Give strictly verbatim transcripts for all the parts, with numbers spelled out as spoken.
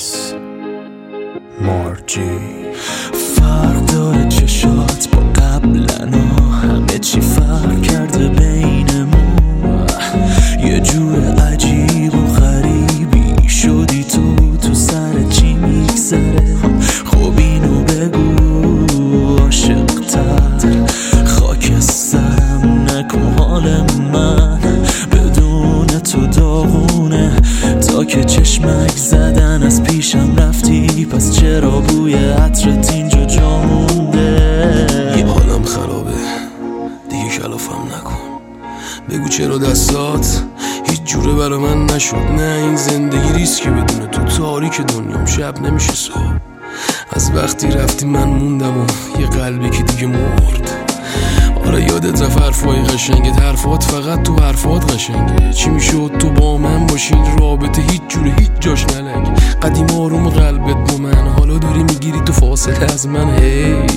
نیست مارجی. فرق داره چشات با قبلنا، همه چی فرق کرده بینمون. یه جور عجیب و غریبی شدی تو، تو سر چی میگذره؟ خب اینو بگو عاشق‌تر، خاک سرم نکن حال من، بدون تو داغونه تا که چشمک زدن از پیشم رفتی. پس چرا بوی عطرت اینجا جا مونده؟ یه حالم خرابه دیگه، کلافم نکن. بگو چرا دستات هیچ جوره برا من نشد؟ نه این زندگی ریسکه بدون تو، تاریک دنیام شب نمیشه صبح. از وقتی رفتی من موندم و یه قلبی که دیگه مرد. آره یادت رفت حرفای قشنگت، حرفات فقط تو حرفات قشنگه. چی میشد تو با من باشین رابطه هیچ جوره هیچ جاش نلنگ. قدیم آروم قلبت با من، حالا داری میگیری تو فاصله از من. حیف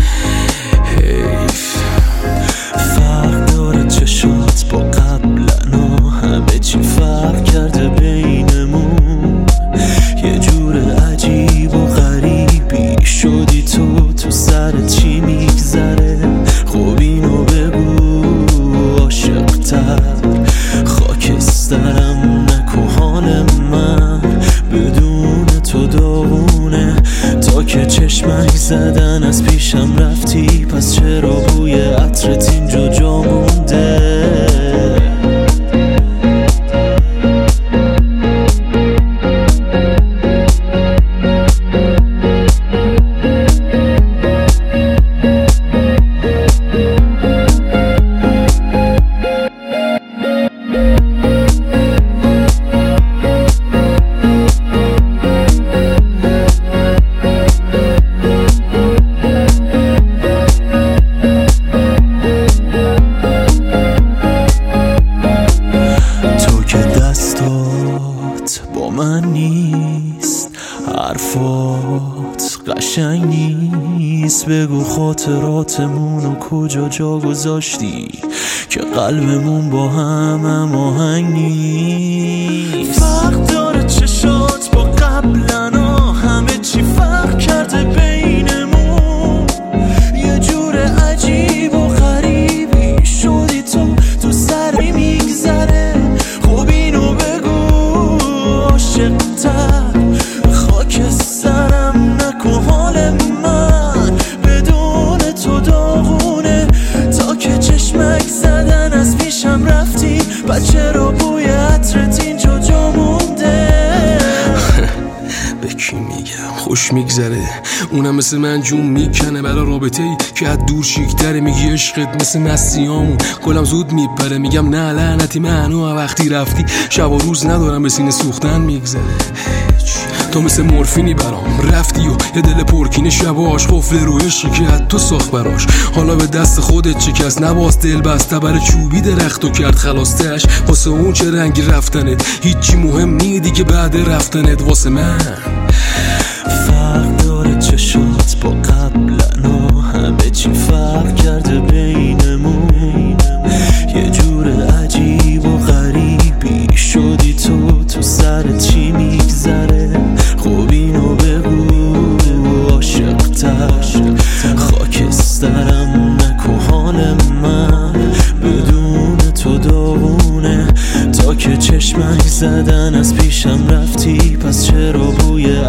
حیف. فرق داره چشات با قبلنا، همه چی فرق کرده بینمون. یه جور عجیب و غریبی شدی تو، تو سر چی میگذره؟ خب اینو بگو عاشق‌تر، خاکسترم نکن حال من، بدون تو داغونه تا که چشمک زدن از پیشم رفتی. پس چرا بوی عطرت اینجا جا مونده؟ با من نیست، حرفات قشنگ نیست. بگو خاطراتمونو کجا جا گذاشتی که قلبمون با هم هماهنگ نیست. فرق داره چشات با قبلنا، همه چی فرق کرده بینمون. یه جور عجیب و غریبی شدی تو، تو سری میگذره. خب اینو خاک سرم نکن حال من، بدون تو داغونه تا که چشمک زدن از پیشم رفتی. پس چرا بوی عطرت اینجا جا مونده؟ به کی میگم خوش میگذره؟ اونم مثل من جون میکنه برا رابطه ای که از دور شیکتره. میگی عشقت مثل مسیامون گلم زود میپره. میگم نه لعنتی منو وقتی رفتی، شب و روز ندارم به سینه سوختن میگذره. تو مثل مورفینی برام رفتی و یه دل پرکینه شباش، قفل رو عشقی که از تو ساخت براش. حالا به دست خودت شکست، نباز دل بسته بر چوبی درختو کرد خلاصتش. واسه اون چه رنگی رفتنت هیچی مهم نی دیگه بعد رفتنت واسه من. فرق داره چشات با قبلنا، همه چی فرق کرده بینمون. یه جور عجیب و غریبی شدی تو، تو سر چی میگذره؟ خب اینو بگو عاشق‌تر، خاکسترم نکن حال من، بدون تو داغونه تا که چشمک زدن از پیشم رفتی. پس چرا بوی